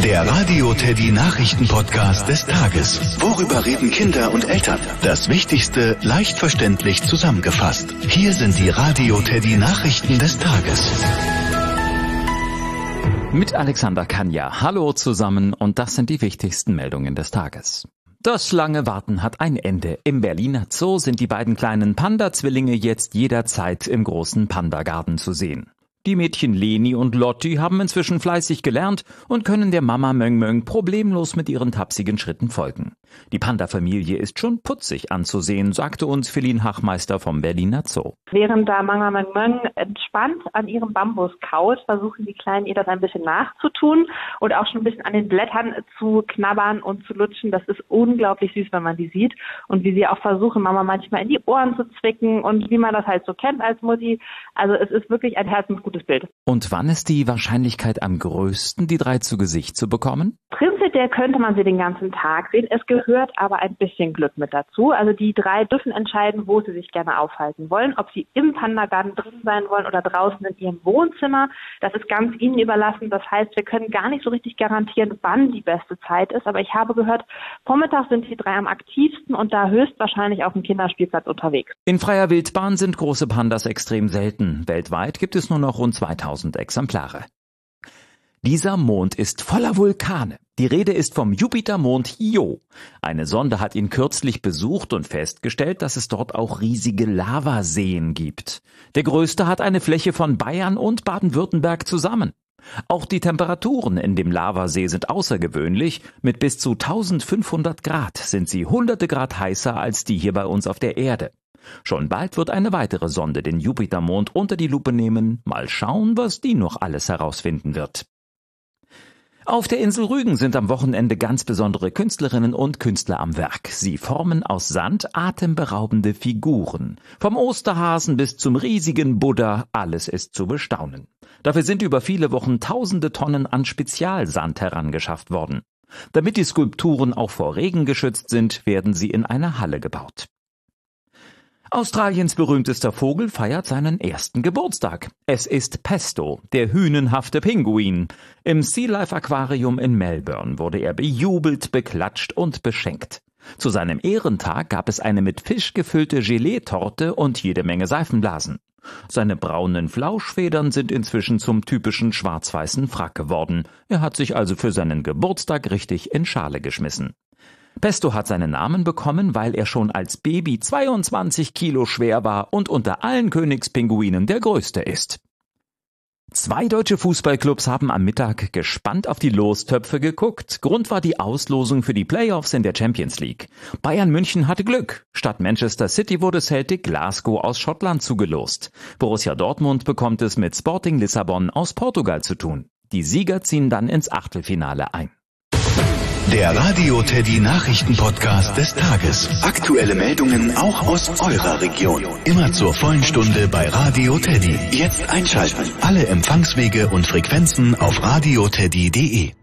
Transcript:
Der Radio Teddy Nachrichten-Podcast des Tages. Worüber reden Kinder und Eltern? Das Wichtigste leicht verständlich zusammengefasst. Hier sind die Radio Teddy Nachrichten des Tages. Mit Alexander Kanja. Hallo zusammen und das sind die wichtigsten Meldungen des Tages. Das lange Warten hat ein Ende. Im Berliner Zoo sind die beiden kleinen Panda-Zwillinge jetzt jederzeit im großen Panda-Garten zu sehen. Die Mädchen Leni und Lotti haben inzwischen fleißig gelernt und können der Mama Möng Möng problemlos mit ihren tapsigen Schritten folgen. Die Panda-Familie ist schon putzig anzusehen, sagte uns Feline Hachmeister vom Berliner Zoo. Während da Mama Möng Möng entspannt an ihrem Bambus kaut, versuchen die Kleinen ihr das ein bisschen nachzutun und auch schon ein bisschen an den Blättern zu knabbern und zu lutschen. Das ist unglaublich süß, wenn man die sieht. Und wie sie auch versuchen, Mama manchmal in die Ohren zu zwicken und wie man das halt so kennt als Mutti. Also es ist wirklich ein herzensgutes Bild. Und wann ist die Wahrscheinlichkeit am größten, die drei zu Gesicht zu bekommen? Prinzipiell könnte man sie den ganzen Tag sehen. Es gehört aber ein bisschen Glück mit dazu. Also die drei dürfen entscheiden, wo sie sich gerne aufhalten wollen. Ob sie im Pandagarten drin sein wollen oder draußen in ihrem Wohnzimmer. Das ist ganz ihnen überlassen. Das heißt, wir können gar nicht so richtig garantieren, wann die beste Zeit ist. Aber ich habe gehört, vormittags sind die drei am aktivsten und da höchstwahrscheinlich auf dem Kinderspielplatz unterwegs. In freier Wildbahn sind große Pandas extrem selten. Weltweit gibt es nur noch rund 2000 Exemplare. Dieser Mond ist voller Vulkane. Die Rede ist vom Jupitermond Io. Eine Sonde hat ihn kürzlich besucht und festgestellt, dass es dort auch riesige Lavaseen gibt. Der größte hat eine Fläche von Bayern und Baden-Württemberg zusammen. Auch die Temperaturen in dem Lavasee sind außergewöhnlich. Mit bis zu 1500 Grad sind sie hunderte Grad heißer als die hier bei uns auf der Erde. Schon bald wird eine weitere Sonde den Jupitermond unter die Lupe nehmen. Mal schauen, was die noch alles herausfinden wird. Auf der Insel Rügen sind am Wochenende ganz besondere Künstlerinnen und Künstler am Werk. Sie formen aus Sand atemberaubende Figuren. Vom Osterhasen bis zum riesigen Buddha, alles ist zu bestaunen. Dafür sind über viele Wochen tausende Tonnen an Spezialsand herangeschafft worden. Damit die Skulpturen auch vor Regen geschützt sind, werden sie in einer Halle gebaut. Australiens berühmtester Vogel feiert seinen ersten Geburtstag. Es ist Pesto, der hünenhafte Pinguin. Im Sea Life Aquarium in Melbourne wurde er bejubelt, beklatscht und beschenkt. Zu seinem Ehrentag gab es eine mit Fisch gefüllte Gelee-Torte und jede Menge Seifenblasen. Seine braunen Flauschfedern sind inzwischen zum typischen schwarz-weißen Frack geworden. Er hat sich also für seinen Geburtstag richtig in Schale geschmissen. Pesto hat seinen Namen bekommen, weil er schon als Baby 22 Kilo schwer war und unter allen Königspinguinen der größte ist. 2 deutsche Fußballclubs haben am Mittag gespannt auf die Lostöpfe geguckt. Grund war die Auslosung für die Playoffs in der Champions League. Bayern München hatte Glück. Statt Manchester City wurde Celtic Glasgow aus Schottland zugelost. Borussia Dortmund bekommt es mit Sporting Lissabon aus Portugal zu tun. Die Sieger ziehen dann ins Achtelfinale ein. Der Radio Teddy Nachrichten-Podcast des Tages. Aktuelle Meldungen auch aus eurer Region. Immer zur vollen Stunde bei Radio Teddy. Jetzt einschalten. Alle Empfangswege und Frequenzen auf radioteddy.de.